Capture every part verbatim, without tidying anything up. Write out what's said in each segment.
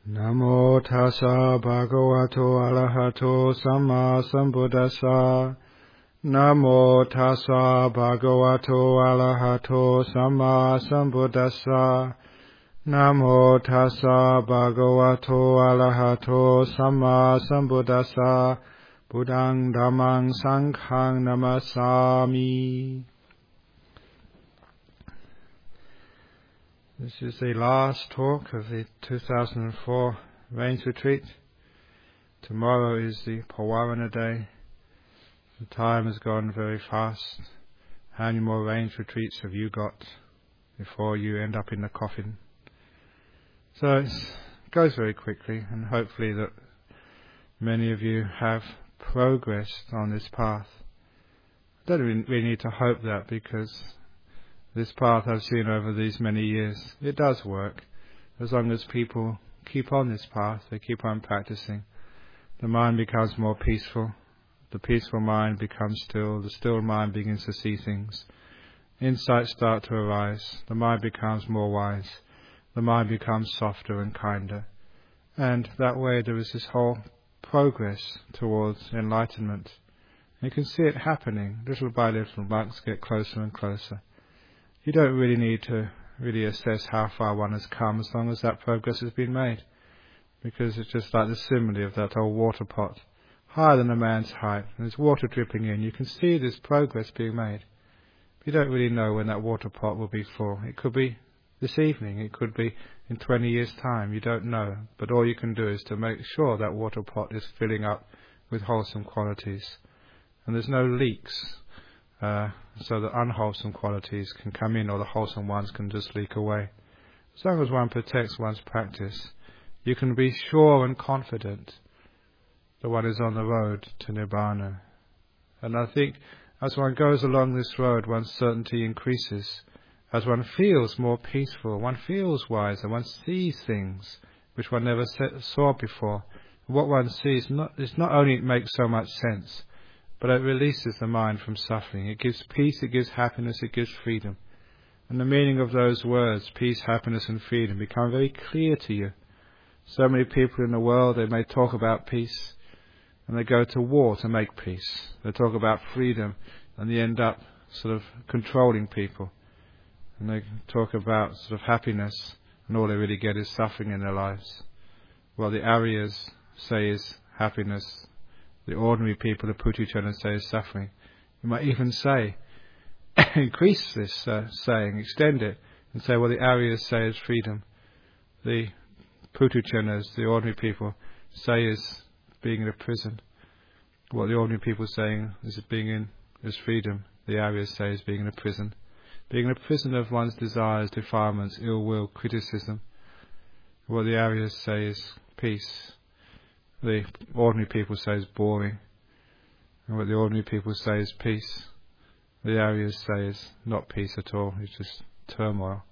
Namo tassa bhagavato arahato samma sambuddhassa. Namo tassa bhagavato arahato samma sambuddhassa. Namo tassa bhagavato arahato samma sambuddhassa. Buddhang dhammang sanghang namasami. This is the last talk of the two thousand four Rains Retreat. Tomorrow is the Pawarana Day. The time has gone very fast. How many more Rains Retreats have you got before you end up in the coffin? So it goes very quickly, and hopefully that many of you have progressed on this path. I don't really need to hope that, because this path I've seen over these many years, it does work. As long as people keep on this path, they keep on practicing, the mind becomes more peaceful. The peaceful mind becomes still. The still mind begins to see things. Insights start to arise. The mind becomes more wise. The mind becomes softer and kinder. And that way there is this whole progress towards enlightenment. You can see it happening. Little by little, monks get closer and closer. You don't really need to really assess how far one has come, as long as that progress has been made. Because it's just like the simile of that old water pot, higher than a man's height, and there's water dripping in. You can see this progress being made. But you don't really know when that water pot will be full. It could be this evening, it could be in twenty years' time, you don't know. But all you can do is to make sure that water pot is filling up with wholesome qualities. And there's no leaks. Uh, so the unwholesome qualities can come in, or the wholesome ones can just leak away. As long as one protects one's practice, you can be sure and confident that one is on the road to Nibbana. And I think as one goes along this road, one's certainty increases. As one feels more peaceful, one feels wiser, one sees things which one never saw before. What one sees not, is not only it makes so much sense, but it releases the mind from suffering. It gives peace, it gives happiness, it gives freedom. And the meaning of those words, peace, happiness and freedom, become very clear to you. So many people in the world, they may talk about peace, and they go to war to make peace. They talk about freedom, and they end up sort of controlling people. And they talk about sort of happiness, and all they really get is suffering in their lives. Well, the Aryas say is happiness. The ordinary people, the Puthujjana, say is suffering. You might even say, increase this uh, saying, extend it, and say, well, the Aryas say is freedom. The Puthujjanas, the ordinary people, say is being in a prison. What the ordinary people saying is being in is freedom. The Aryas say is being in a prison. Being in a prison of one's desires, defilements, ill will, criticism. What the Aryas say is peace. The ordinary people say is boring. And what the ordinary people say is peace. The Aryas say is not peace at all, it's just turmoil.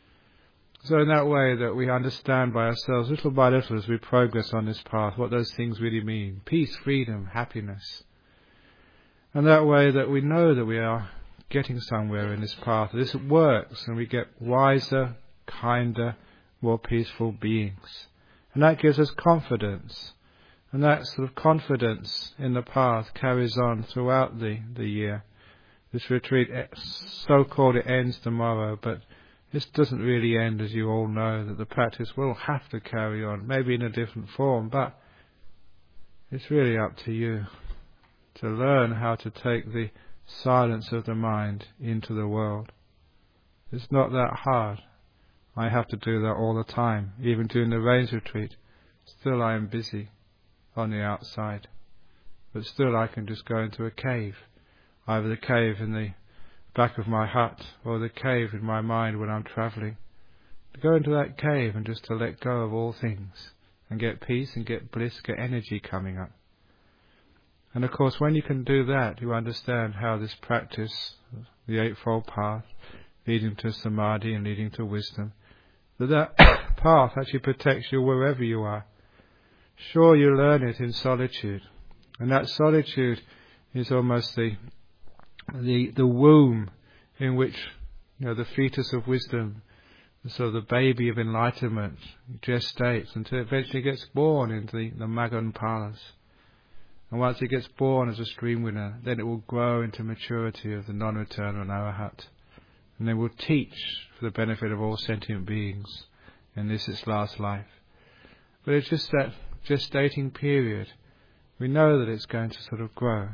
So in that way that we understand by ourselves, little by little as we progress on this path, what those things really mean. Peace, freedom, happiness. And that way that we know that we are getting somewhere in this path. This works, and we get wiser, kinder, more peaceful beings. And that gives us confidence. And that sort of confidence in the path carries on throughout the, the year. This retreat, so-called, it ends tomorrow, but this doesn't really end, as you all know, that the practice will have to carry on, maybe in a different form, but it's really up to you to learn how to take the silence of the mind into the world. It's not that hard. I have to do that all the time, even during the Rains Retreat. Still I am busy on the outside, but still I can just go into a cave, either the cave in the back of my hut or the cave in my mind when I'm travelling. To go into that cave and just to let go of all things and get peace and get bliss, get energy coming up. And of course when you can do that, you understand how this practice, the Eightfold Path, leading to samadhi and leading to wisdom, that that path actually protects you wherever you are. Sure, you learn it in solitude, and that solitude is almost the the the womb in which, you know, the fetus of wisdom So the baby of enlightenment gestates until it eventually gets born into the, the Maggan Palas. And once it gets born as a stream winner, then it will grow into maturity of the non-eternal Arahat. And then will teach for the benefit of all sentient beings in this its last life. But it's just that gestating period. We know that it's going to sort of grow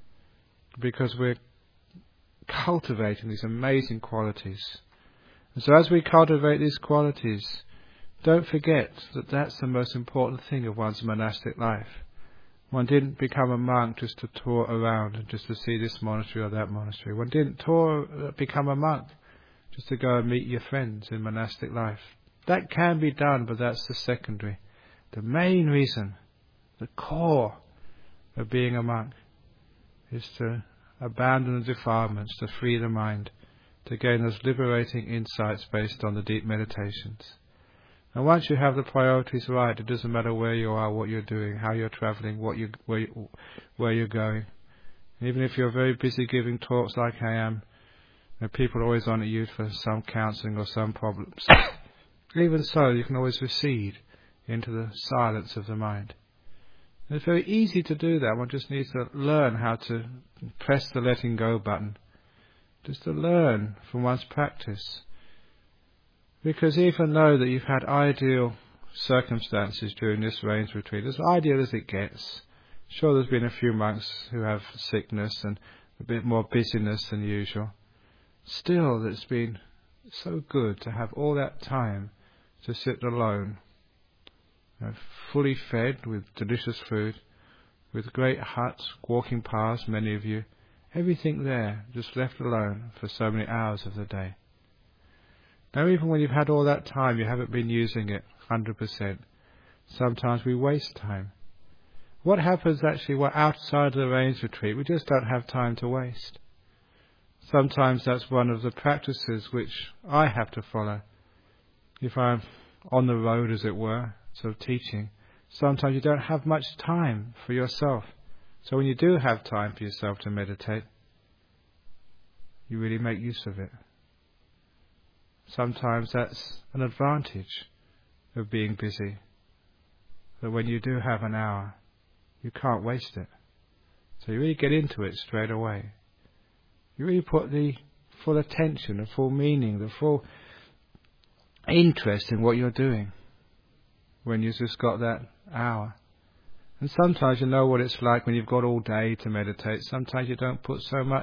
because we're cultivating these amazing qualities. And so as we cultivate these qualities, don't forget that that's the most important thing of one's monastic life. One didn't become a monk just to tour around and just to see this monastery or that monastery. One didn't tour, become a monk just to go and meet your friends in monastic life. That can be done, but that's the secondary. The main reason, the core of being a monk, is to abandon the defilements, to free the mind, to gain those liberating insights based on the deep meditations. And once you have the priorities right, it doesn't matter where you are, what you're doing, how you're travelling, what you where you, where you're going. And even if you're very busy giving talks like I am, you know, people are always on at you for some counselling or some problems. Even so, you can always recede into the silence of the mind. And it's very easy to do that. One just needs to learn how to press the letting go button. Just to learn from one's practice. Because even though that you've had ideal circumstances during this rains retreat, as ideal as it gets, sure there's been a few monks who have sickness and a bit more busyness than usual. Still, it's been so good to have all that time to sit alone, you know, fully fed with delicious food, with great huts, walking paths, many of you, everything there, just left alone for so many hours of the day. Now even when you've had all that time, you haven't been using it one hundred percent. Sometimes we waste time. What happens actually, we're outside of the rains retreat, we just don't have time to waste. Sometimes that's one of the practices which I have to follow. If I'm on the road, as it were, sort of teaching, sometimes you don't have much time for yourself. So when you do have time for yourself to meditate, you really make use of it. Sometimes that's an advantage of being busy, that when you do have an hour, you can't waste it. So you really get into it straight away. You really put the full attention, the full meaning, the full interest in what you're doing when you've just got that hour. And sometimes you know what it's like when you've got all day to meditate. Sometimes you don't put so much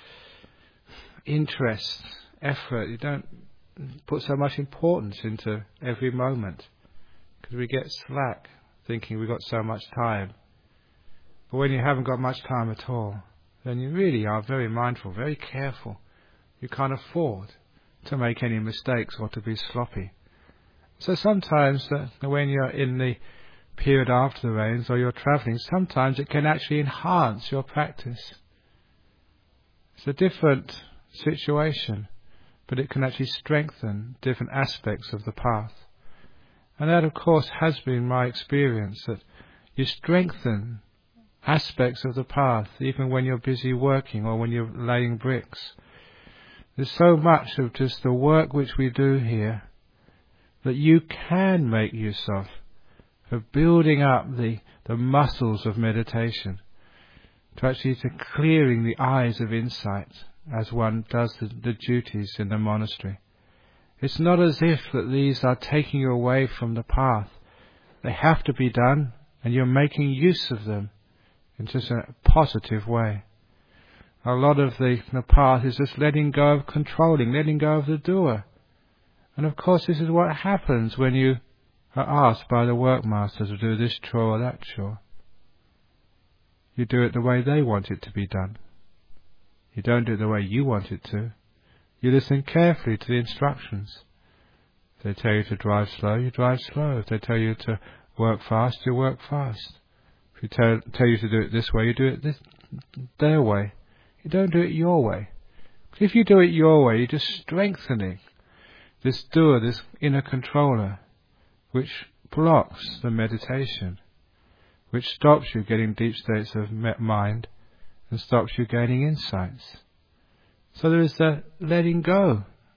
interest, effort, you don't put so much importance into every moment because we get slack thinking we've got so much time. But when you haven't got much time at all, then you really are very mindful, very careful. You can't afford to make any mistakes or to be sloppy. So sometimes uh, when you're in the period after the rains or you're travelling, sometimes it can actually enhance your practice. It's a different situation, but it can actually strengthen different aspects of the path. And that, of course, has been my experience, that you strengthen aspects of the path even when you're busy working or when you're laying bricks. There's so much of just the work which we do here that you can make use of, of building up the, the muscles of meditation, to actually to clearing the eyes of insight as one does the, the duties in the monastery. It's not as if that these are taking you away from the path. They have to be done, and you're making use of them in just a positive way. A lot of the, the path is just letting go of controlling, letting go of the doer. And of course this is what happens when you are asked by the workmaster to do this chore or that chore. You do it the way they want it to be done. You don't do it the way you want it to. You listen carefully to the instructions. If they tell you to drive slow, you drive slow. If they tell you to work fast, you work fast. If you tell, tell you to do it this way, you do it this, their way. You don't do it your way. If you do it your way, you're just strengthening this doer, this inner controller, which blocks the meditation, which stops you getting deep states of mind and stops you gaining insights. So there is the letting go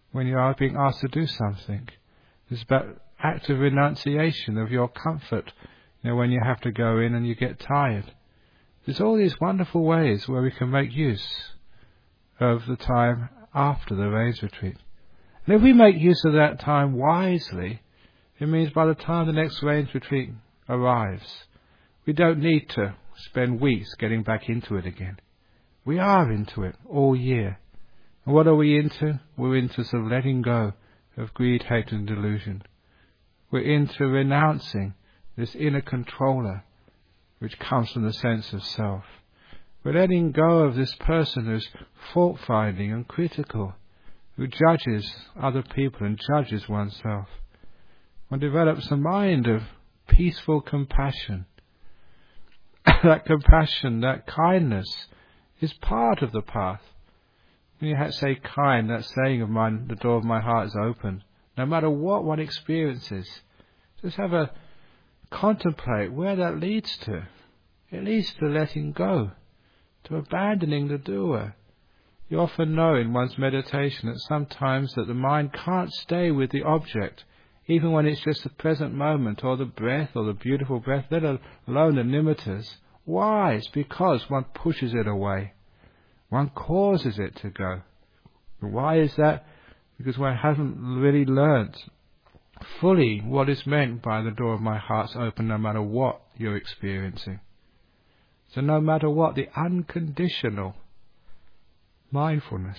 when you are being asked to do something. It's about active renunciation of your comfort, you know, when you have to go in and you get tired. There's all these wonderful ways where we can make use of the time after the rains retreat. And if we make use of that time wisely, it means by the time the next rains retreat arrives, we don't need to spend weeks getting back into it again. We are into it all year. And what are we into? We're into sort of letting go of greed, hate and delusion. We're into renouncing this inner controller which comes from the sense of self. We're letting go of this person who's fault-finding and critical, who judges other people and judges oneself. One develops a mind of peaceful compassion. That compassion, that kindness, is part of the path. When you say kind, that saying of mine, the door of my heart is open. No matter what one experiences, just have a contemplate where that leads to. It leads to letting go, to abandoning the doer. You often know in one's meditation that sometimes that the mind can't stay with the object, even when it's just the present moment or the breath or the beautiful breath, let alone the nimittas. Why? It's because one pushes it away. One causes it to go. Why is that? Because one hasn't really learnt fully what is meant by the door of my heart's open, no matter what you're experiencing. So no matter what, the unconditional mindfulness.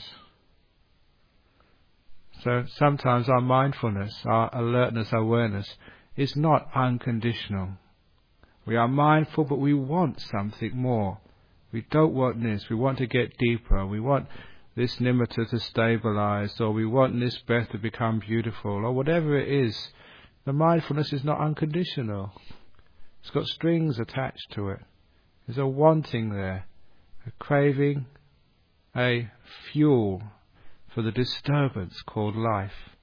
So sometimes our mindfulness, our alertness, our awareness is not unconditional. We are mindful, but we want something more. We don't want this. We want to get deeper. We want this nimitta to stabilize, or we want this breath to become beautiful, or whatever it is. The mindfulness is not unconditional. It's got strings attached to it. There's a wanting there, a craving, a fuel for the disturbance called life.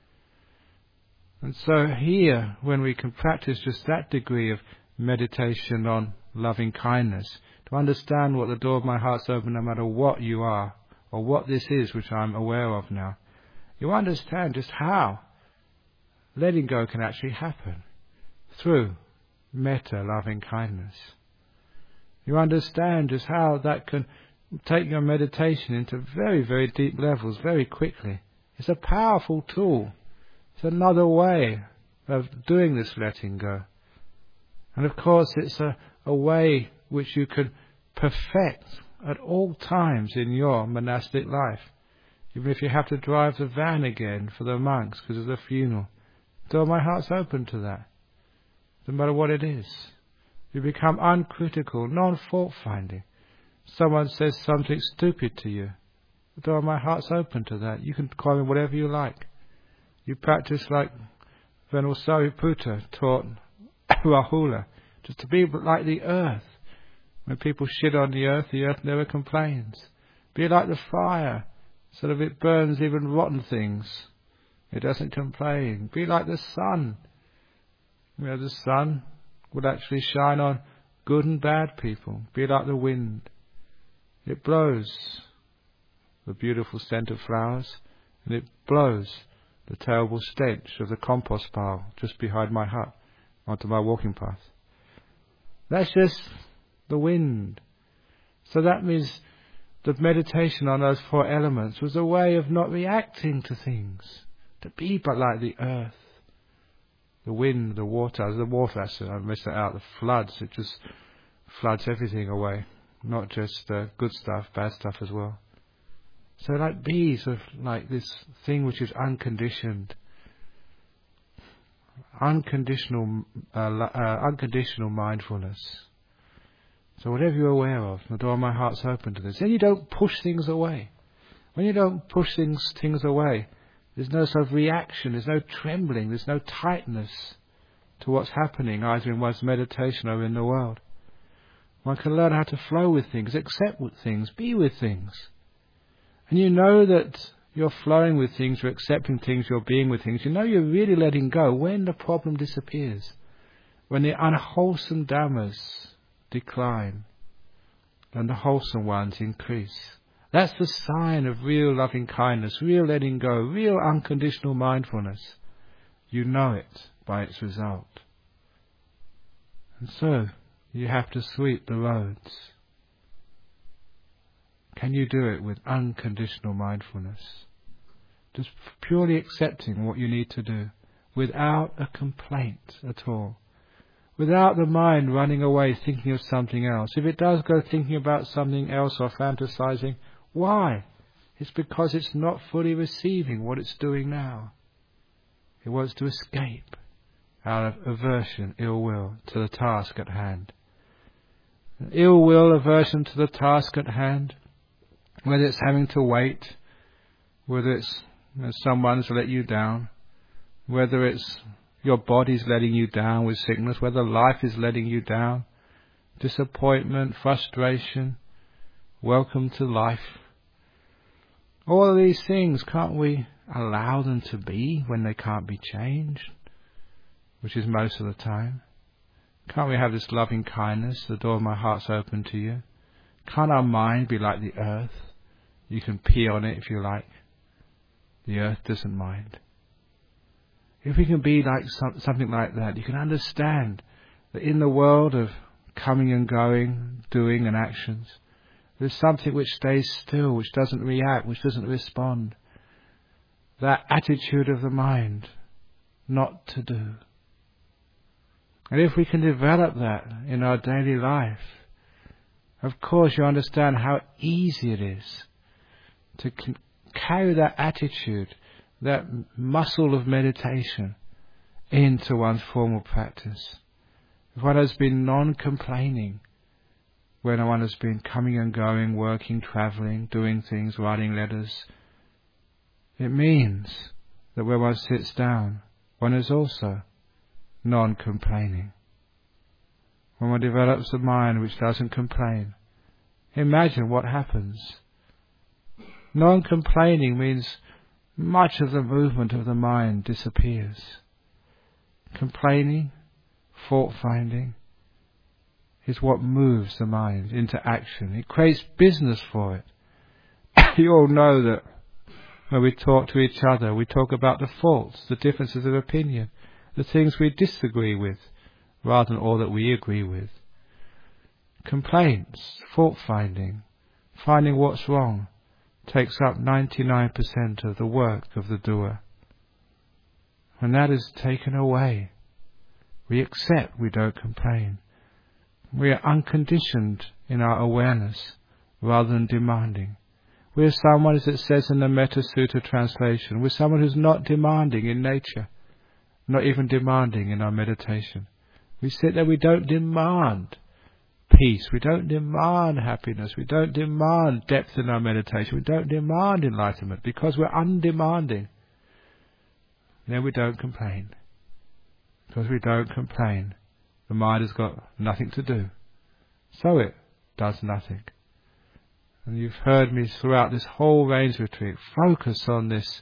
And so here, when we can practice just that degree of meditation on loving kindness, to understand what the door of my heart's open no matter what you are, or what this is which I'm aware of now, you understand just how letting go can actually happen through metta, loving kindness. You understand just how that can take your meditation into very, very deep levels very quickly. It's a powerful tool. It's another way of doing this letting go. And of course it's a, a way which you can perfect at all times in your monastic life. Even if you have to drive the van again for the monks because of the funeral. So my heart's open to that. No matter what it is. You become uncritical, non-fault finding. Someone says something stupid to you. Though my heart's open to that. You can call me whatever you like. You practice like Venerable Sariputta taught Rahula, just to be like the earth. When people shit on the earth, the earth never complains. Be like the fire, so that if it burns even rotten things, it doesn't complain. Be like the sun. You know, the sun would actually shine on good and bad people. Be like the wind. It blows the beautiful scent of flowers, and it blows the terrible stench of the compost pile just behind my hut onto my walking path. That's just the wind. So that means the meditation on those four elements was a way of not reacting to things, to be but like the earth. The wind, the water, the water, I missed it out, the floods, it just floods everything away. Not just uh, good stuff, bad stuff as well. So like bees, of like this thing which is unconditioned, unconditional, uh, uh, unconditional mindfulness. So whatever you're aware of, the door of my heart's open to this. Then you don't push things away. When you don't push things things away, there's no sort of reaction, there's no trembling, there's no tightness to what's happening either in one's meditation or in the world. One can learn how to flow with things, accept with things, be with things. And you know that you're flowing with things, you're accepting things, you're being with things. You know you're really letting go when the problem disappears, when the unwholesome dhammas decline and the wholesome ones increase. That's the sign of real loving kindness, real letting go, real unconditional mindfulness. You know it by its result. And so, you have to sweep the roads. Can you do it with unconditional mindfulness? Just purely accepting what you need to do, without a complaint at all. Without the mind running away thinking of something else. If it does go thinking about something else or fantasizing, why? It's because it's not fully receiving what it's doing now. It wants to escape out of aversion, ill will to the task at hand. Ill will, aversion to the task at hand, whether it's having to wait, whether it's you know, someone's let you down, whether it's your body's letting you down with sickness, whether life is letting you down, disappointment, frustration, welcome to life. All of these things, can't we allow them to be when they can't be changed? Which is most of the time. Can't we have this loving kindness, the door of my heart's open to you? Can't our mind be like the earth? You can pee on it if you like. The earth doesn't mind. If we can be like some, something like that, you can understand that in the world of coming and going, doing and actions, there's something which stays still, which doesn't react, which doesn't respond. That attitude of the mind, not to do. And if we can develop that in our daily life, of course you understand how easy it is to c- carry that attitude, that muscle of meditation into one's formal practice. If one has been non-complaining, when one has been coming and going, working, travelling, doing things, writing letters, it means that when one sits down, one is also non-complaining. When one develops a mind which doesn't complain, imagine what happens. Non-complaining means much of the movement of the mind disappears. Complaining, fault-finding, is what moves the mind into action. It creates business for it. You all know that when we talk to each other, we talk about the faults, the differences of opinion, the things we disagree with, rather than all that we agree with. Complaints, fault-finding, finding what's wrong, takes up ninety-nine percent of the work of the doer. When that is taken away, we accept, we don't complain. We are unconditioned in our awareness rather than demanding. We are someone, as it says in the Metta Sutta translation, we're someone who's not demanding in nature, not even demanding in our meditation. We sit there, we don't demand peace, we don't demand happiness, we don't demand depth in our meditation, we don't demand enlightenment, because we're undemanding. Then we don't complain. Because we don't complain, the mind has got nothing to do, so it does nothing. And you've heard me throughout this whole Rains retreat focus on this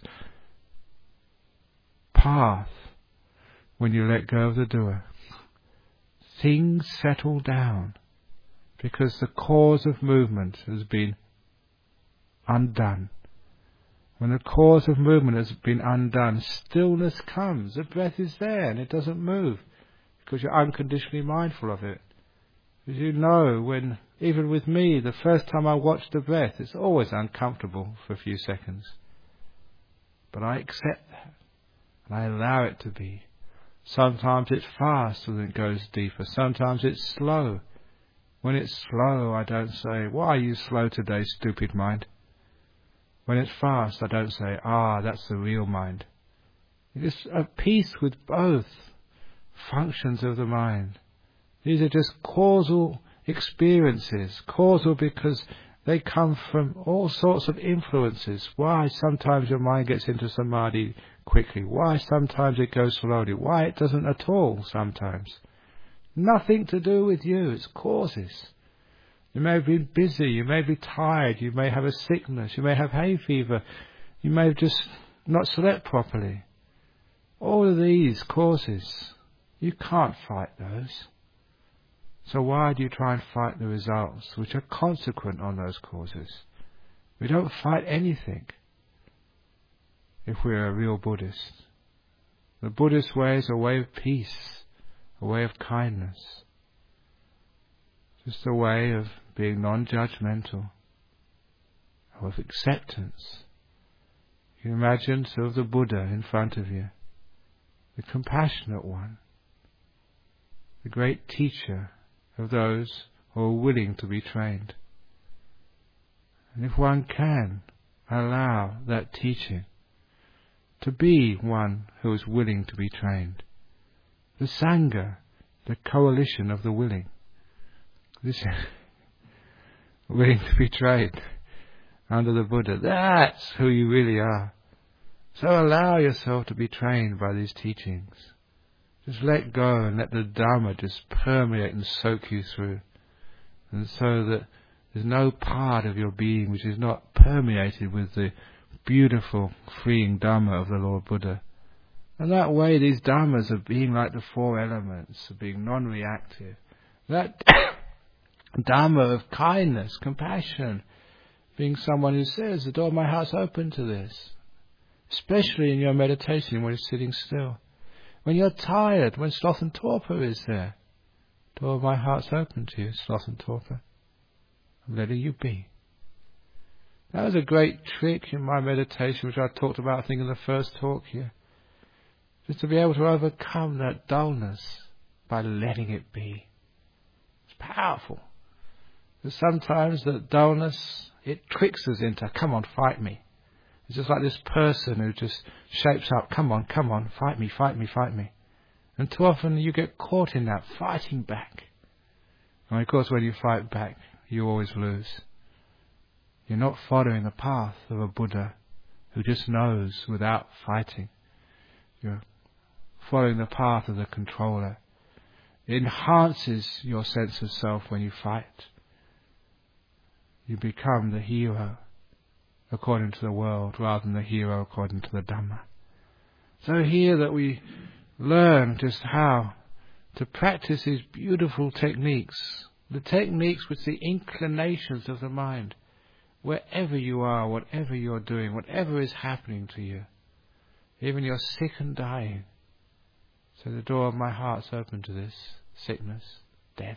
path when you let go of the doer. Things settle down because the cause of movement has been undone. When the cause of movement has been undone, stillness comes. The breath is there and it doesn't move because you're unconditionally mindful of it. As you know, when even with me, the first time I watch the breath, it's always uncomfortable for a few seconds. But I accept that and I allow it to be. Sometimes it's fast and it goes deeper. Sometimes it's slow. When it's slow, I don't say, "Why are you slow today, stupid mind?" When it's fast, I don't say, "Ah, that's the real mind." It's at peace with both functions of the mind. These are just causal experiences. Causal because they come from all sorts of influences. Why sometimes your mind gets into samadhi quickly. Why sometimes it goes slowly. Why it doesn't at all sometimes. Nothing to do with you. It's causes. You may have been busy. You may be tired. You may have a sickness. You may have hay fever. You may have just not slept properly. All of these causes, you can't fight those. So why do you try and fight the results which are consequent on those causes? We don't fight anything if we're a real Buddhist. The Buddhist way is a way of peace, a way of kindness. Just a way of being non-judgmental, of acceptance. You imagine sort of the Buddha in front of you, the compassionate one, the great teacher of those who are willing to be trained. And if one can allow that teaching to be one who is willing to be trained, the Sangha, the coalition of the willing, this is willing to be trained under the Buddha, that's who you really are. So allow yourself to be trained by these teachings. Just let go and let the Dhamma just permeate and soak you through. And so that there's no part of your being which is not permeated with the beautiful, freeing Dhamma of the Lord Buddha. And that way these Dhammas are being like the four elements, of being non-reactive. That Dhamma of kindness, compassion, being someone who says, the door of my heart's open to this. Especially in your meditation when you're sitting still. When you're tired, when sloth and torpor is there, the door of my heart's open to you, sloth and torpor. I'm letting you be. That was a great trick in my meditation, which I talked about, I think, in the first talk here. Just to be able to overcome that dullness by letting it be. It's powerful. Because sometimes that dullness, it tricks us into, come on, fight me. It's just like this person who just shapes up, come on, come on, fight me, fight me, fight me. And too often you get caught in that, fighting back. And of course when you fight back, you always lose. You're not following the path of a Buddha who just knows without fighting. You're following the path of the controller. It enhances your sense of self when you fight. You become the hero according to the world rather than the hero according to the Dhamma. So here that we learn just how to practice these beautiful techniques, the techniques which the inclinations of the mind, wherever you are, whatever you're doing, whatever is happening to you, even you're sick and dying. So the door of my heart's open to this sickness, death.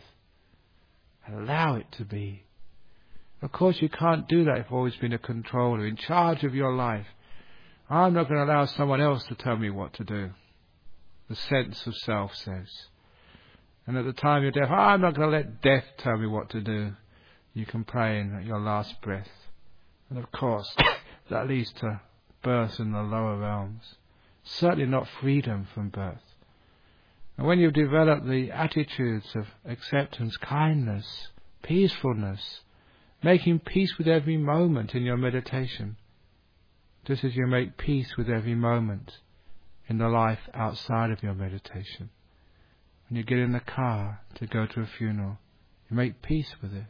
Allow it to be. Of course you can't do that if you've always been a controller, in charge of your life. I'm not going to allow someone else to tell me what to do. The sense of self says. And at the time you're deaf, I'm not going to let death tell me what to do. You complain at your last breath. And of course, that leads to birth in the lower realms. Certainly not freedom from birth. And when you've developed the attitudes of acceptance, kindness, peacefulness, making peace with every moment in your meditation, just as you make peace with every moment in the life outside of your meditation. When you get in the car to go to a funeral, you make peace with this.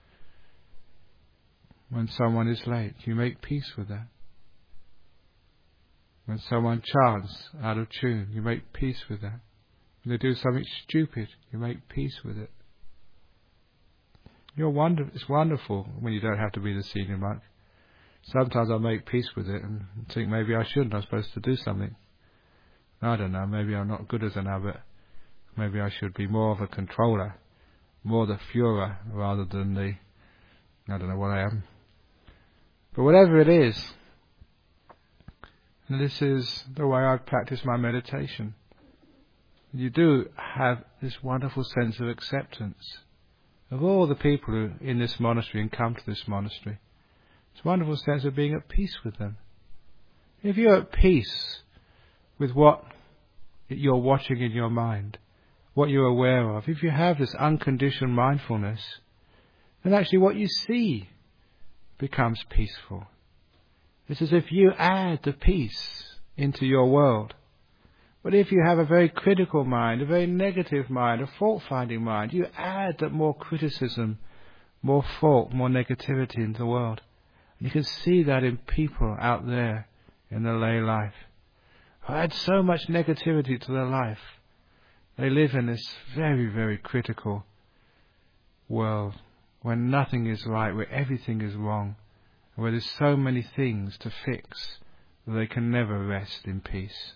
When someone is late, you make peace with that. When someone chants out of tune, you make peace with that. When they do something stupid, you make peace with it. You're wonder- it's wonderful when you don't have to be the senior monk. Sometimes I make peace with it and think maybe I shouldn't, I'm supposed to do something. I don't know, maybe I'm not good as an abbot. Maybe I should be more of a controller, more the Führer rather than the, I don't know what I am. But whatever it is, this is the way I've practiced my meditation. You do have this wonderful sense of acceptance of all the people who in this monastery and come to this monastery. It's a wonderful sense of being at peace with them. If you're at peace with what you're watching in your mind, what you're aware of, if you have this unconditioned mindfulness, then actually what you see becomes peaceful. It's as if you add the peace into your world. But if you have a very critical mind, a very negative mind, a fault-finding mind, you add that more criticism, more fault, more negativity into the world. And you can see that in people out there in the lay life who add so much negativity to their life. They live in this very, very critical world where nothing is right, where everything is wrong, where there's so many things to fix that they can never rest in peace.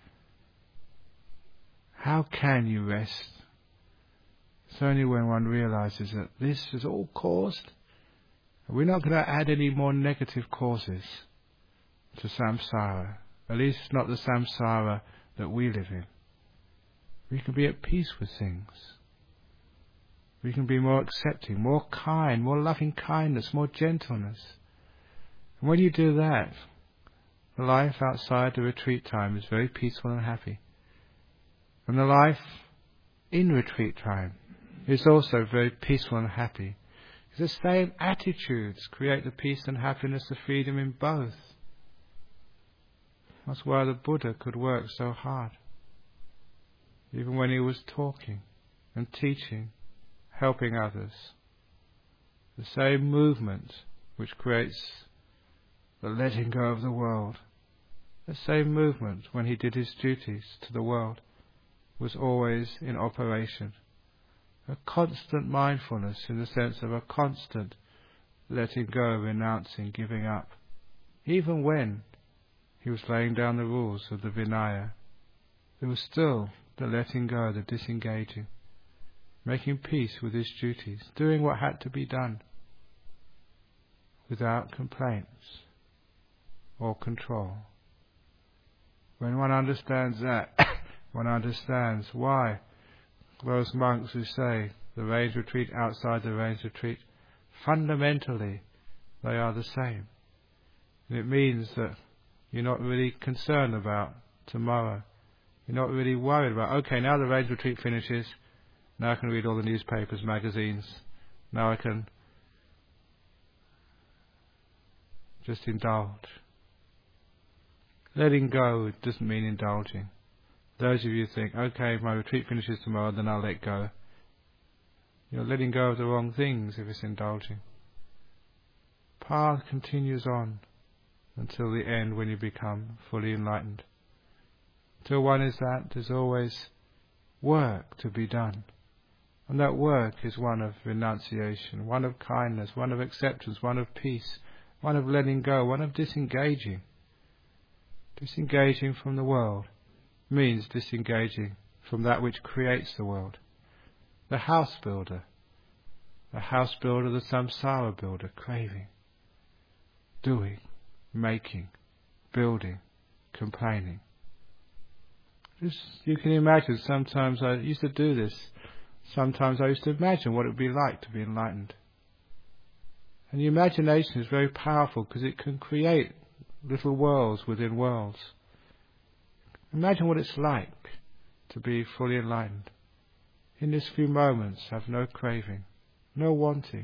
How can you rest? It's only when one realizes that this is all caused. We're not going to add any more negative causes to samsara, at least not the samsara that we live in. We can be at peace with things. We can be more accepting, more kind, more loving kindness, more gentleness. And when you do that, the life outside the retreat time is very peaceful and happy. And the life in retreat time is also very peaceful and happy. The same attitudes create the peace and happiness, the freedom in both. That's why the Buddha could work so hard. Even when he was talking and teaching, helping others. The same movement which creates the letting go of the world, the same movement when he did his duties to the world, was always in operation. A constant mindfulness in the sense of a constant letting go, renouncing, giving up. Even when he was laying down the rules of the Vinaya, there was still the letting go, the disengaging, making peace with his duties, doing what had to be done, without complaints or control. When one understands that, one understands why those monks who say the range retreat, outside the range retreat, fundamentally they are the same. And it means that you're not really concerned about tomorrow. You're not really worried about, okay, now the range retreat finishes, now I can read all the newspapers, magazines, now I can just indulge. Letting go doesn't mean indulging. Those of you who think, okay, my retreat finishes tomorrow, then I'll let go. You're letting go of the wrong things if it's indulging. Path continues on until the end when you become fully enlightened. Till one is that, there's always work to be done. And that work is one of renunciation, one of kindness, one of acceptance, one of peace, one of letting go, one of disengaging. Disengaging from the world means disengaging from that which creates the world. The house builder, the house builder, the samsara builder, craving, doing, making, building, complaining. Just, you can imagine, sometimes I used to do this, sometimes I used to imagine what it would be like to be enlightened. And the imagination is very powerful because it can create little worlds within worlds. Imagine what it's like to be fully enlightened. In these few moments, have no craving, no wanting,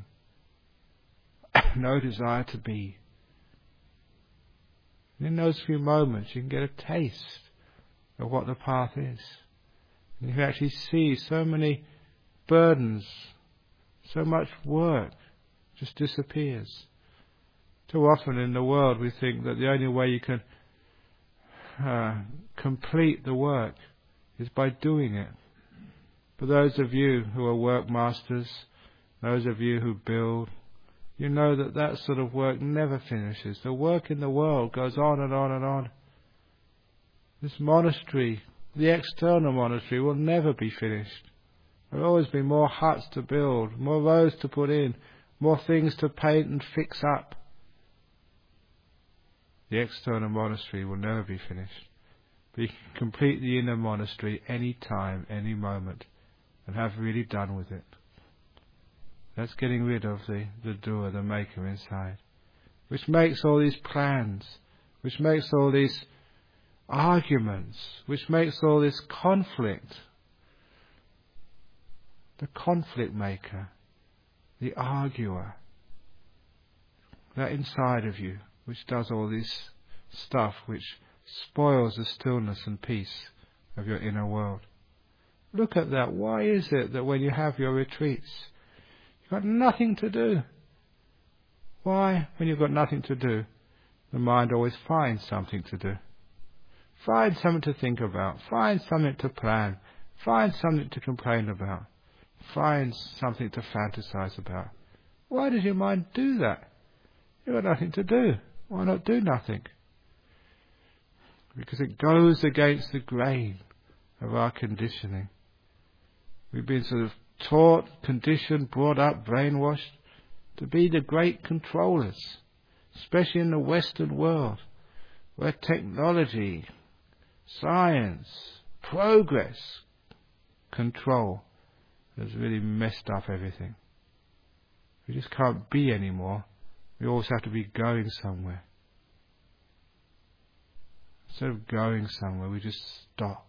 no desire to be. And in those few moments, you can get a taste of what the path is. And you can actually see so many burdens, so much work just disappears. Too often in the world we think that the only way you can uh, complete the work is by doing it. For those of you who are work masters, those of you who build, you know that that sort of work never finishes. The work in the world goes on and on and on. This monastery, the external monastery, will never be finished. There will always be more huts to build, more roads to put in, more things to paint and fix up. The external monastery will never be finished. But you can complete the inner monastery any time, any moment, and have really done with it. That's getting rid of the, the doer, the maker inside, which makes all these plans, which makes all these arguments, which makes all this conflict. The conflict maker, the arguer, that inside of you, which does all this stuff which spoils the stillness and peace of your inner world. Look at that. Why is it that when you have your retreats, you've got nothing to do? Why, when you've got nothing to do, the mind always finds something to do? Find something to think about. Find something to plan. Find something to complain about. Find something to fantasize about. Why does your mind do that? You've got nothing to do. Why not do nothing? Because it goes against the grain of our conditioning. We've been sort of taught, conditioned, brought up, brainwashed to be the great controllers, especially in the Western world, where technology, science, progress, control has really messed up everything. We just can't be anymore. We always have to be going somewhere. Instead of going somewhere, we just stop.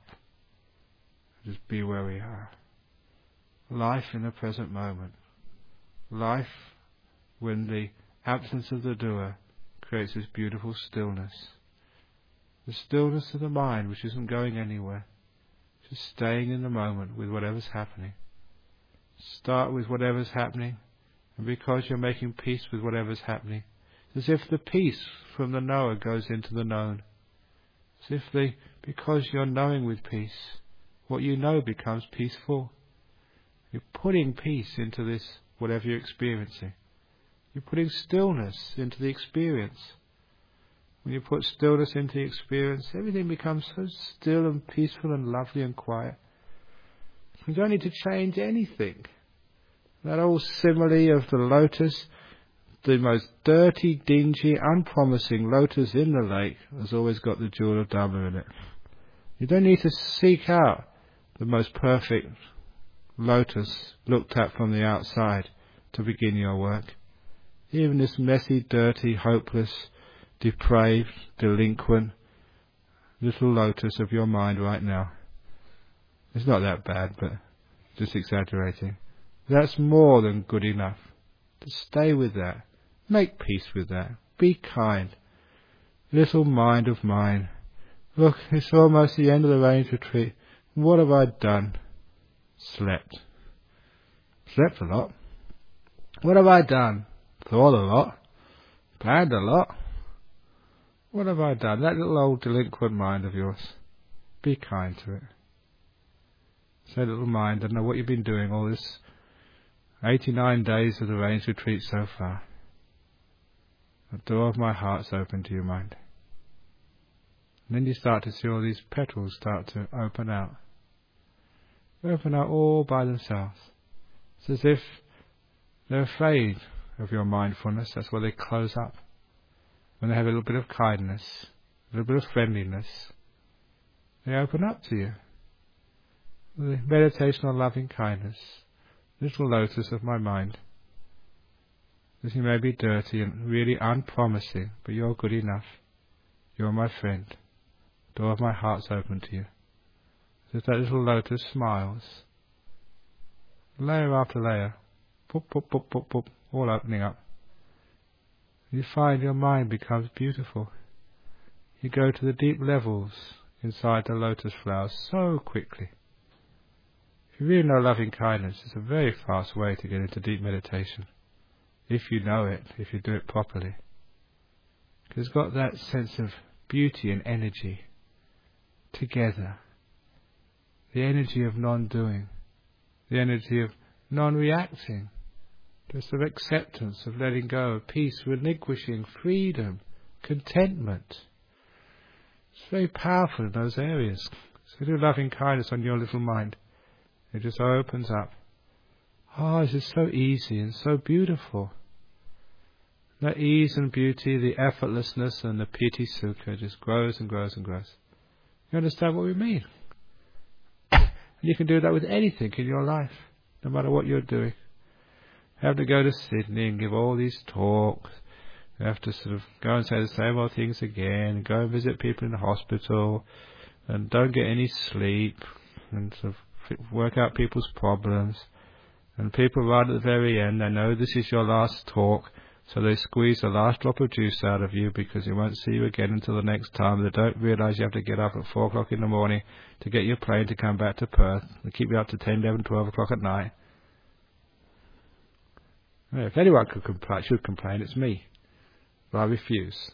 Just be where we are. Life in the present moment. Life when the absence of the doer creates this beautiful stillness. The stillness of the mind which isn't going anywhere. Just staying in the moment with whatever's happening. Start with whatever's happening, and because you're making peace with whatever's happening, it's as if the peace from the knower goes into the known. As if the, because you're knowing with peace, what you know becomes peaceful. You're putting peace into this, whatever you're experiencing. You're putting stillness into the experience. When you put stillness into the experience, everything becomes so still and peaceful and lovely and quiet. You don't need to change anything. That old simile of the lotus, the most dirty, dingy, unpromising lotus in the lake, has always got the jewel of Dharma in it. You don't need to seek out the most perfect lotus looked at from the outside to begin your work. Even this messy, dirty, hopeless, depraved, delinquent little lotus of your mind right now. It's not that bad, but just exaggerating. That's more than good enough. To stay with that. Make peace with that. Be kind. Little mind of mine. Look, it's almost the end of the Range Retreat. What have I done? Slept. Slept a lot. What have I done? Thought a lot. Planned a lot. What have I done? That little old delinquent mind of yours. Be kind to it. Say, little mind, I don't know what you've been doing all this eighty-nine days of the Range Retreat so far. The door of my heart's open to you, mind. And then you start to see all these petals start to open out. They open out all by themselves. It's as if they're afraid of your mindfulness. That's why they close up. When they have a little bit of kindness, a little bit of friendliness, they open up to you. The meditation on loving kindness, little lotus of my mind. This you may be dirty and really unpromising, but you're good enough. You're my friend. The door of my heart's open to you. As that little lotus smiles, layer after layer, poop, poop, poop, poop, poop, all opening up. You find your mind becomes beautiful. You go to the deep levels inside the lotus flowers so quickly. If you really know loving kindness, it's a very fast way to get into deep meditation. If you know it, if you do it properly. Because it's got that sense of beauty and energy together. The energy of non-doing. The energy of non-reacting. Just of acceptance, of letting go, of peace, relinquishing, freedom, contentment. It's very powerful in those areas. So do loving kindness on your little mind. It just opens up. Oh, this is so easy and so beautiful. That ease and beauty, the effortlessness and the piti sukha just grows and grows and grows. You understand what we mean? And you can do that with anything in your life, no matter what you're doing. You have to go to Sydney and give all these talks. You have to sort of go and say the same old things again, go and visit people in the hospital, and don't get any sleep, and sort of work out people's problems. And people right at the very end, they know this is your last talk, so they squeeze the last drop of juice out of you because they won't see you again until the next time. They don't realise you have to get up at four o'clock in the morning to get your plane to come back to Perth. They keep you up to ten, eleven, twelve o'clock at night. Well, if anyone could complain, should complain, it's me. But I refuse.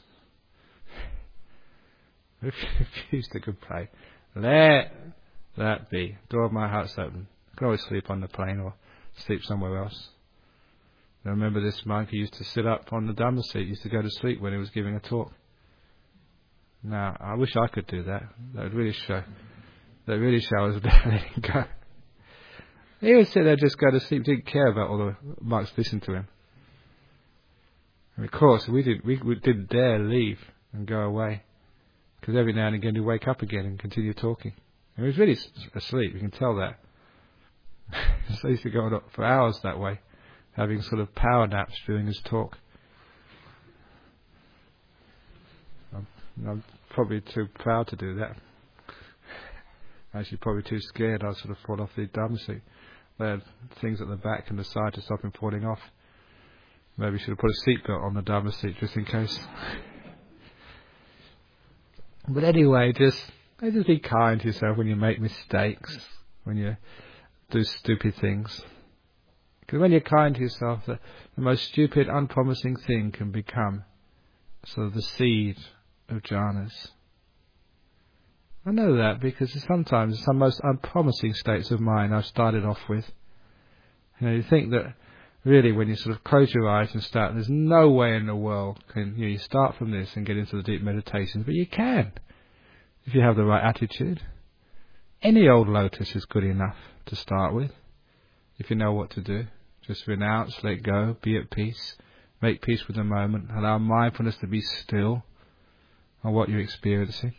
I refuse to complain. Let that be. Door of my heart's open. I can always sleep on the plane or sleep somewhere else. I remember this monk, he used to sit up on the Dhamma seat, used to go to sleep when he was giving a talk. Now, I wish I could do that. That would really show. That really shows letting go. He would sit there, just go to sleep, didn't care about all the monks listening to him. And of course, we didn't, we, we didn't dare leave and go away. Because every now and again he'd wake up again and continue talking. And he was really asleep, you can tell that. So he used to go on for hours that way, having sort of power naps during his talk. I'm, I'm probably too proud to do that. Actually, probably too scared. I'd sort of fall off the Dhamma seat. They had things at the back and the side to stop him falling off. Maybe should have put a seatbelt on the Dhamma seat just in case. But anyway, just just be kind to yourself when you make mistakes, when you do stupid things. Because when you're kind to yourself, the, the most stupid, unpromising thing can become sort of the seed of jhanas. I know that because sometimes some most unpromising states of mind I've started off with. You know, you think that really when you sort of close your eyes and start, there's no way in the world can you, know, you start from this and get into the deep meditations, but you can if you have the right attitude. Any old lotus is good enough to start with if you know what to do. Just renounce, let go, be at peace, make peace with the moment, allow mindfulness to be still on what you're experiencing.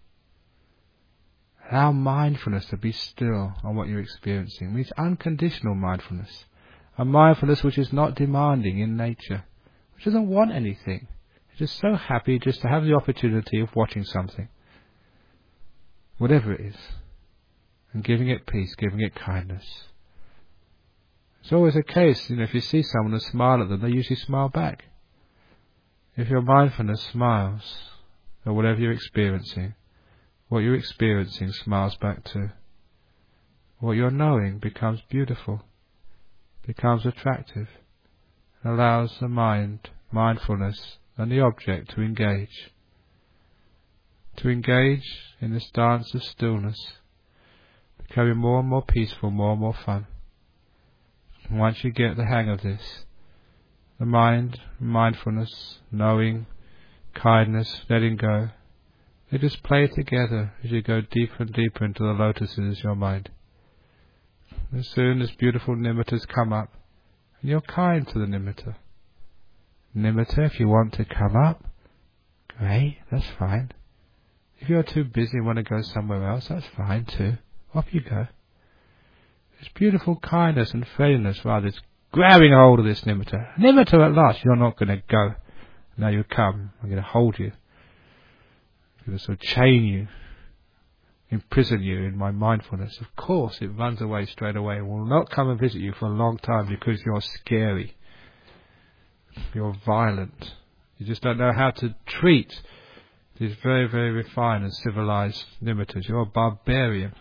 Allow mindfulness to be still on what you're experiencing. It means unconditional mindfulness. A mindfulness which is not demanding in nature, which doesn't want anything. It's just so happy just to have the opportunity of watching something, whatever it is, and giving it peace, giving it kindness. It's always a case, you know, if you see someone and smile at them, they usually smile back. If your mindfulness smiles at whatever you're experiencing, what you're experiencing smiles back too. What you're knowing becomes beautiful, becomes attractive, and allows the mind, mindfulness, and the object to engage. To engage in this dance of stillness, becoming more and more peaceful, more and more fun. And once you get the hang of this, the mind, mindfulness, knowing, kindness, letting go, they just play together as you go deeper and deeper into the lotuses of your mind. As soon as beautiful nimittas come up, and you're kind to the nimitta. Nimitta, if you want to come up, great, that's fine. If you're too busy and want to go somewhere else, that's fine too. Off you go. It's beautiful kindness and friendliness rather than grabbing hold of this nimitta. Nimitta at last, you're not going to go. Now you come, I'm going to hold you. I'm going to sort of chain you, imprison you in my mindfulness. Of course it runs away straight away and will not come and visit you for a long time because you're scary. You're violent. You just don't know how to treat these very, very refined and civilized nimittas. You're a barbarian.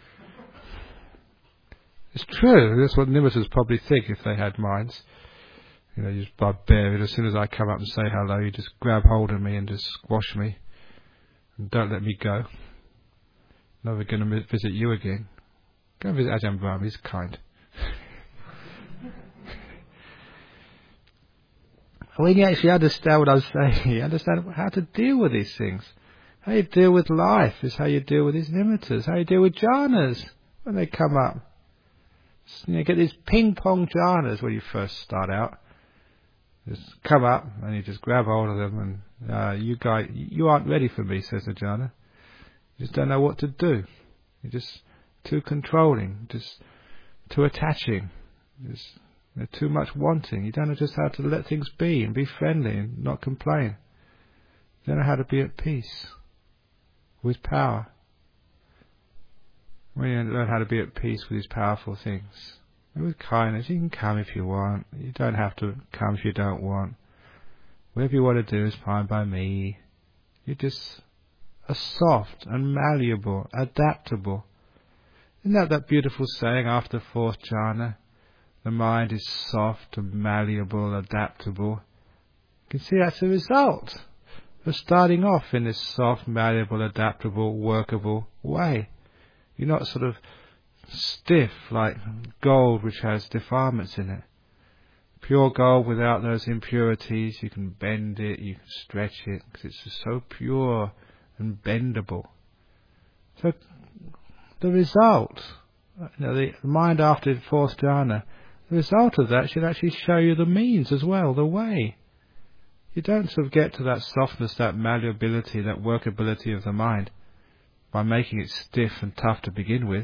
It's true, that's what nimittas probably think if they had minds. You know, you're just barbarian. As soon as I come up and say hello, you just grab hold of me and just squash me. And don't let me go. Never going to visit you again. Go and visit Ajahn Brahm, he's kind. When you actually understand what I'm saying, you understand how to deal with these things. How you deal with life is how you deal with these nimittas. How you deal with jhanas when they come up. You know, get these ping-pong jhanas when you first start out. Just come up and you just grab hold of them and uh, you guys, you aren't ready for me, says the jhana. You just don't know what to do. You're just too controlling, just too attaching, just you know, too much wanting. You don't know just how to let things be and be friendly and not complain. You don't know how to be at peace with power. When you learn how to be at peace with these powerful things, and with kindness, you can come if you want. You don't have to come if you don't want. Whatever you want to do is fine by me. You're just a soft and malleable, adaptable. Isn't that that beautiful saying after fourth jhana? The mind is soft and malleable, adaptable. You can see that's the result of starting off in this soft, malleable, adaptable, workable way. You're not sort of stiff like gold which has defilements in it. Pure gold without those impurities. You can bend it, you can stretch it, because it's just so pure and bendable. So the result, you know, the mind after the fourth jhana, the result of that should actually show you the means as well, the way. You don't sort of get to that softness, that malleability, that workability of the mind by making it stiff and tough to begin with.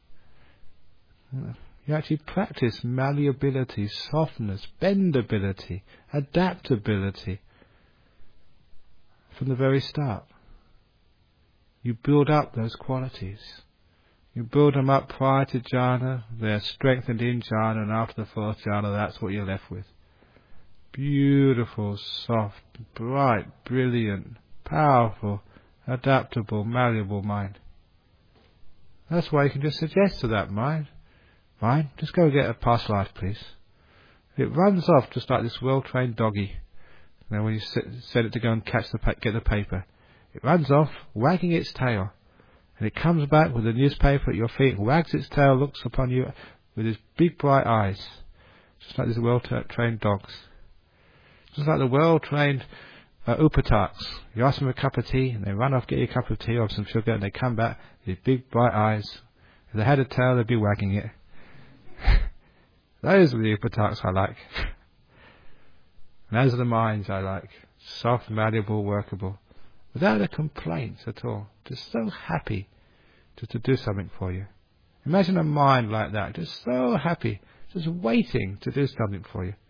You actually practice malleability, softness, bendability, adaptability from the very start. You build up those qualities. You build them up prior to jhana, they're strengthened in jhana, and after the fourth jhana, that's what you're left with. Beautiful, soft, bright, brilliant, powerful, adaptable, malleable mind. That's why you can just suggest to that mind, mind, just go and get a past life, please. It runs off just like this well-trained doggy. You know, when you set it to go and catch the pa- get the paper, it runs off, wagging its tail, and it comes back with a newspaper at your feet, wags its tail, looks upon you with its big bright eyes, just like these well-trained dogs. Just like the well-trained uh, upataks. You ask them a cup of tea, and they run off, get you a cup of tea or some sugar, and they come back with big bright eyes. If they had a tail, they'd be wagging it. Those are the upataks I like. And those are the minds I like. Soft, malleable, workable. Without a complaint at all. Just so happy just to do something for you. Imagine a mind like that, just so happy, just waiting to do something for you.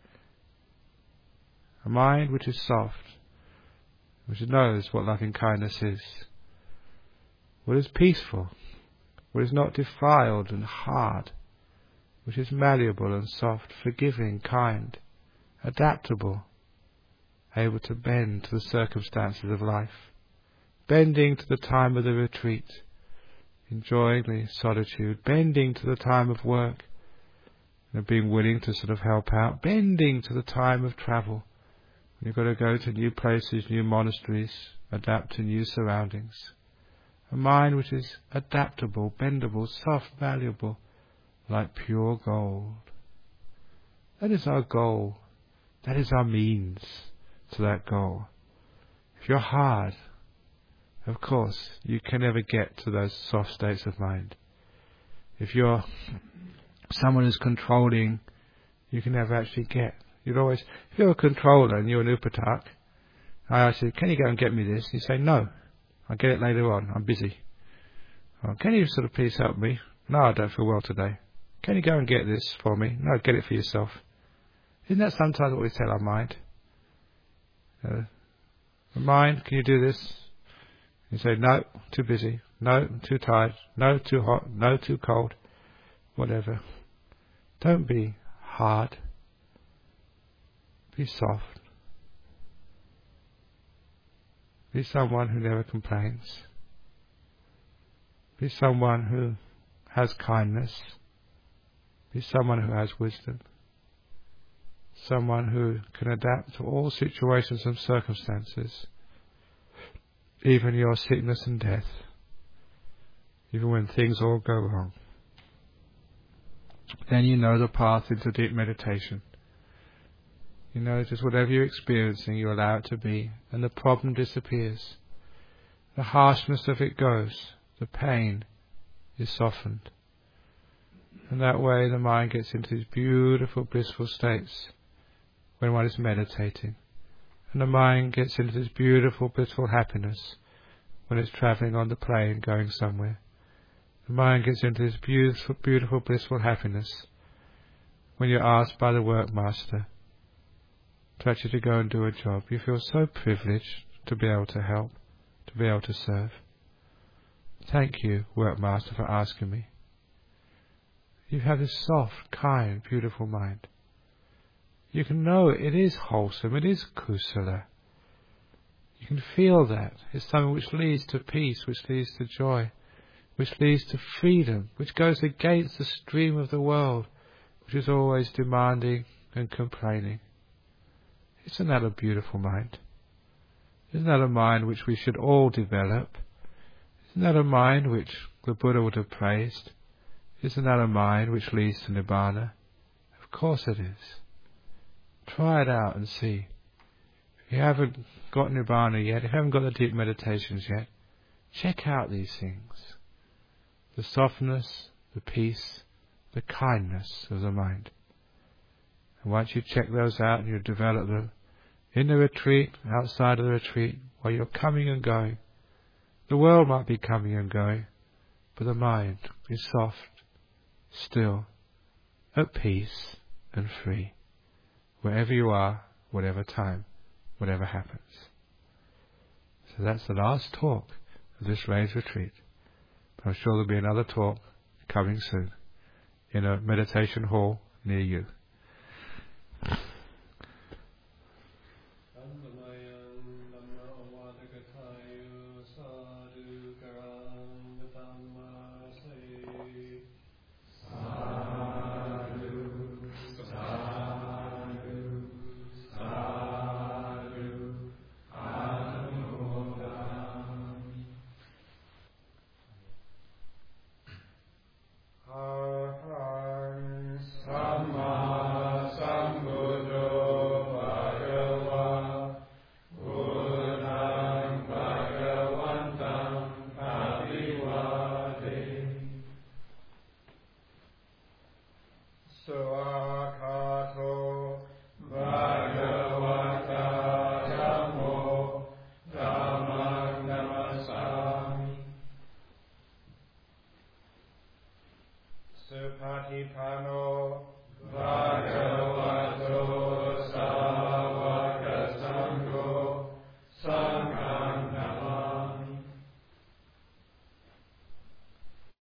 A mind which is soft, which knows what loving kindness is, what is peaceful, what is not defiled and hard, which is malleable and soft, forgiving, kind, adaptable, able to bend to the circumstances of life, bending to the time of the retreat, enjoying the solitude, bending to the time of work, and being willing to sort of help out, bending to the time of travel. You've got to go to new places, new monasteries, adapt to new surroundings. A mind which is adaptable, bendable, soft, malleable, like pure gold. That is our goal. That is our means to that goal. If you're hard, of course, you can never get to those soft states of mind. If you're someone who's controlling, you can never actually get. You'd always, if you're a controller and you're an upatak, I ask you, can you go and get me this? You say, no, I'll get it later on, I'm busy. Oh, can you sort of please help me? No, I don't feel well today. Can you go and get this for me? No, get it for yourself. Isn't that sometimes what we tell our mind? Uh, mind, can you do this? You say, no, too busy. No, too tired. No, too hot. No, too cold. Whatever. Don't be hard. Be soft. Be someone who never complains. Be someone who has kindness. Be someone who has wisdom. Someone who can adapt to all situations and circumstances, even your sickness and death, even when things all go wrong. Then you know the path into deep meditation. You know, just whatever you're experiencing, you allow it to be, and the problem disappears. The harshness of it goes. The pain is softened. And that way the mind gets into these beautiful, blissful states when one is meditating. And the mind gets into this beautiful, blissful happiness when it's travelling on the plane, going somewhere. The mind gets into this beautiful, beautiful, blissful happiness when you're asked by the workmaster to actually to go and do a job. You feel so privileged to be able to help, to be able to serve. Thank you, workmaster, for asking me. You have this soft, kind, beautiful mind. You can know it is wholesome, it is kusala. You can feel that. It's something which leads to peace, which leads to joy, which leads to freedom, which goes against the stream of the world, which is always demanding and complaining. Isn't that a beautiful mind? Isn't that a mind which we should all develop? Isn't that a mind which the Buddha would have praised? Isn't that a mind which leads to Nibbana? Of course it is. Try it out and see. If you haven't got Nibbana yet, if you haven't got the deep meditations yet, check out these things. The softness, the peace, the kindness of the mind. And once you check those out and you develop them in the retreat, outside of the retreat, while you're coming and going, the world might be coming and going, but the mind is soft, still, at peace and free, wherever you are, whatever time, whatever happens. So that's the last talk of this rains retreat. But I'm sure there'll be another talk coming soon in a meditation hall near you.